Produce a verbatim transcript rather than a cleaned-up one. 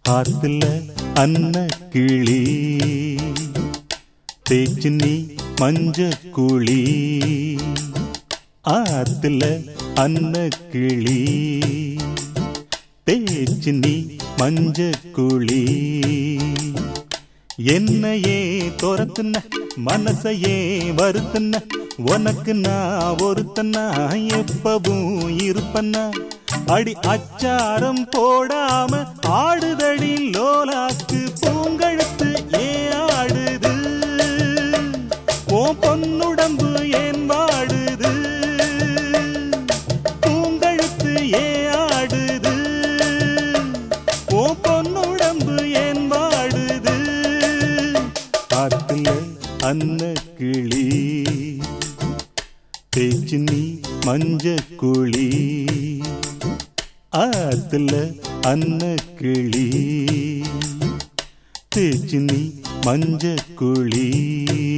ஆத்துல அன்ன கிளி தேச்சு நீ மஞ்ச குழி. ஆத்துல அன்ன கிளி தேச்சு நீ மஞ்ச குழி. என்னையே துரத்துன மனசையே வருத்துன உனக்கு நான் ஒருத்தனா எப்பவும் இருப்பன்னா. அடி அச்சாரம் போடாம ஆடுதடி லோலாக்கு பூங்கழுத்து ஏன் ஆடுது ஓ பொன்னுடம்பு ஏன் வாடுது பூங்கழுத்து ஏன் ஆடுது ஓ பொன்னுடம்பு ஏன் வாடுது. ஆத்துல அன்ன கிளி தேச்சு நீ மஞ்ச குழி. ஆத்துல அன்ன கிளி தேச்சு நீ மஞ்ச குழி.